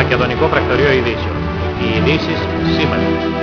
Μακεδονικό Πρακτορείο Ειδήσεων. Οι ειδήσεις σήμερα.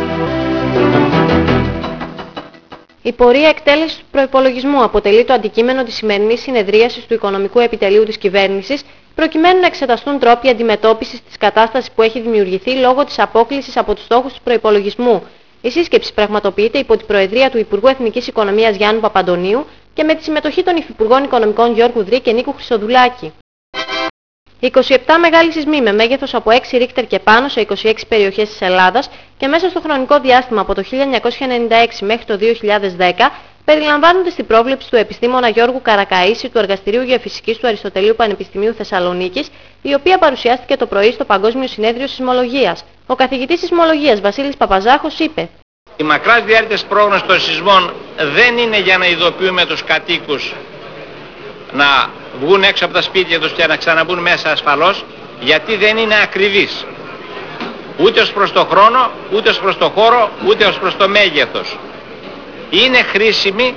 Η πορεία εκτέλεσης του προϋπολογισμού αποτελεί το αντικείμενο της σημερινής συνεδρίασης του Οικονομικού Επιτελείου της Κυβέρνησης, προκειμένου να εξεταστούν τρόποι αντιμετώπισης της κατάστασης που έχει δημιουργηθεί λόγω της απόκλησης από τους στόχους του προϋπολογισμού. Η σύσκεψη πραγματοποιείται υπό την Προεδρία του Υπουργού Εθνικής Οικονομίας Γιάννου Παπαντονίου και με τη συμμετοχή των Υφυπουργών Οικονομικών Γιώργου Δρή και Νίκου Χρυσοδουλάκη. 27 μεγάλοι σεισμοί με μέγεθος από 6 ρίχτερ και πάνω σε 26 περιοχές της Ελλάδας και μέσα στο χρονικό διάστημα από το 1996 μέχρι το 2010 περιλαμβάνονται στην πρόβλεψη του επιστήμονα Γιώργου Καρακαΐση του Εργαστηρίου Γεωφυσικής του Αριστοτελείου Πανεπιστημίου Θεσσαλονίκης, η οποία παρουσιάστηκε το πρωί στο Παγκόσμιο Συνέδριο Σεισμολογίας. Ο καθηγητής σεισμολογίας Βασίλης Παπαζάχος είπε: Η μακράς διάρκειας πρόγνωση των σεισμών δεν είναι για να ειδοποιούμε τους κατοίκους να βγουν έξω από τα σπίτια τους και να ξαναμπούν μέσα ασφαλώς, γιατί δεν είναι ακριβής. Ούτε ως προς το χρόνο, ούτε ως προς το χώρο, ούτε ως προς το μέγεθος. Είναι χρήσιμη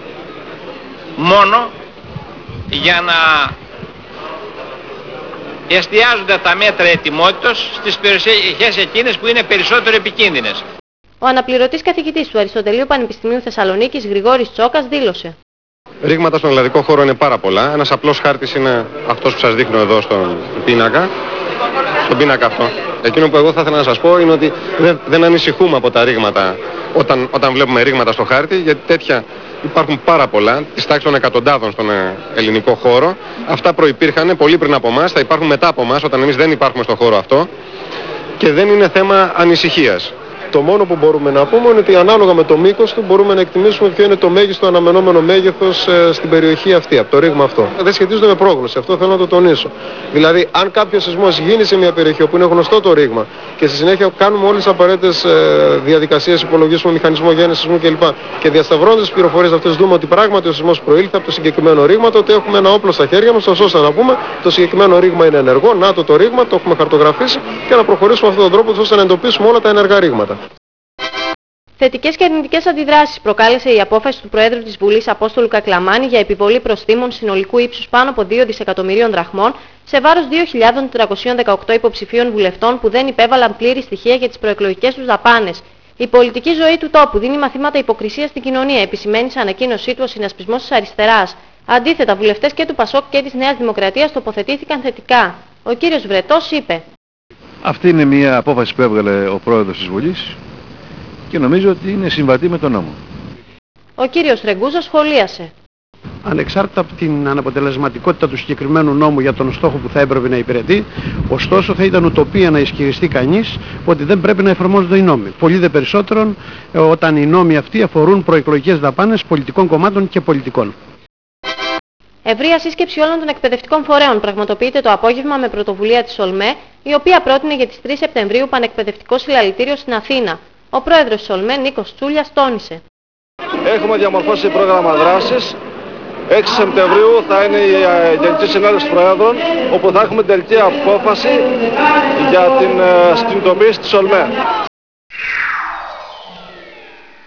μόνο για να εστιάζονται τα μέτρα ετοιμότητος στις περιοχές εκείνες που είναι περισσότερο επικίνδυνες. Ο αναπληρωτής καθηγητής του Αριστοτελείου Πανεπιστημίου Θεσσαλονίκης Γρηγόρης Τσόκας δήλωσε: Ρήγματα στον ελλαδικό χώρο είναι πάρα πολλά. Ένας απλός χάρτης είναι αυτός που σας δείχνω εδώ στον πίνακα. Στον πίνακα αυτό. Εκείνο που εγώ θα ήθελα να σας πω είναι ότι δεν ανησυχούμε από τα ρήγματα όταν βλέπουμε ρήγματα στο χάρτη, γιατί τέτοια υπάρχουν πάρα πολλά, της τάξης των εκατοντάδων στον ελληνικό χώρο. Αυτά προϋπήρχαν πολύ πριν από εμάς, θα υπάρχουν μετά από εμάς όταν εμείς δεν υπάρχουμε στο χώρο αυτό και δεν είναι θέμα ανησυχίας. Το μόνο που μπορούμε να πούμε είναι ότι ανάλογα με το μήκος του μπορούμε να εκτιμήσουμε ποιο είναι το μέγιστο αναμενόμενο μέγεθος στην περιοχή αυτή, από το ρήγμα αυτό. Δεν σχετίζεται με πρόγνωση, αυτό θέλω να το τονίσω. Δηλαδή, αν κάποιος σεισμός γίνει σε μια περιοχή όπου είναι γνωστό το ρήγμα και στη συνέχεια κάνουμε όλες τις απαραίτητες διαδικασίες, υπολογίσουμε μηχανισμό γέννησης σεισμού κλπ. Και διασταυρώνοντας τις πληροφορίες αυτές δούμε ότι πράγματι ο σεισμός προήλθε από το συγκεκριμένο ρήγμα, τότε έχουμε ένα όπλο στα χέρια μας, ώστε να πούμε το συγκεκριμένο ρήγμα είναι ενεργό, να το ρήγμα, το έχουμε χαρτογραφήσει και να προχωρήσουμε αυτόν τον τρόπο ώστε να εντοπίσουμε όλα τα ενεργά ρήγματα. Θετικές και αρνητικές αντιδράσεις προκάλεσε η απόφαση του Προέδρου της Βουλής Απόστολου Κακλαμάνη για επιβολή προστίμων συνολικού ύψους πάνω από 2 δισεκατομμυρίων δραχμών σε βάρος 2.418 υποψηφίων βουλευτών που δεν υπέβαλαν πλήρη στοιχεία για τις προεκλογικές τους δαπάνες. Η πολιτική ζωή του τόπου δίνει μαθήματα υποκρισίας στην κοινωνία, επισημαίνει σε ανακοίνωσή του ο συνασπισμός της Αριστεράς. Αντίθετα, βουλευτές και του ΠΑΣΟΚ και της Νέας Δημοκρατίας τοποθετήθηκαν θετικά. Ο κύριος Βρετός είπε: Αυτή είναι μια απόφαση που έβγαλε ο Πρόεδρος της Βουλής και νομίζω ότι είναι συμβατή με τον νόμο. Ο κύριος Ρεγκούζος σχολίασε: Ανεξάρτητα από την αναποτελεσματικότητα του συγκεκριμένου νόμου για τον στόχο που θα έπρεπε να υπηρετεί, ωστόσο θα ήταν ουτοπία να ισχυριστεί κανείς ότι δεν πρέπει να εφαρμόζονται οι νόμοι. Πολύ δε περισσότερον όταν οι νόμοι αυτοί αφορούν προεκλογικές δαπάνες πολιτικών κομμάτων και πολιτικών. Ευρεία σύσκεψη όλων των εκπαιδευτικών φορέων πραγματοποιείται το απόγευμα με πρωτοβουλία της ΟΛΜΕ, η οποία πρότεινε για τις 3 Σεπτεμβρίου πανεκπαιδευτικό συλλαλητήριο στην Αθήνα. Ο πρόεδρος της ΟΛΜΕ, Νίκος Τσούλιας, τόνισε: Έχουμε διαμορφώσει πρόγραμμα δράσης. 6 Σεπτεμβρίου θα είναι η Γενική Συνέλευση Προέδρων, όπου θα έχουμε τελική απόφαση για την συνειδητοποίηση της ΟΛΜΕ.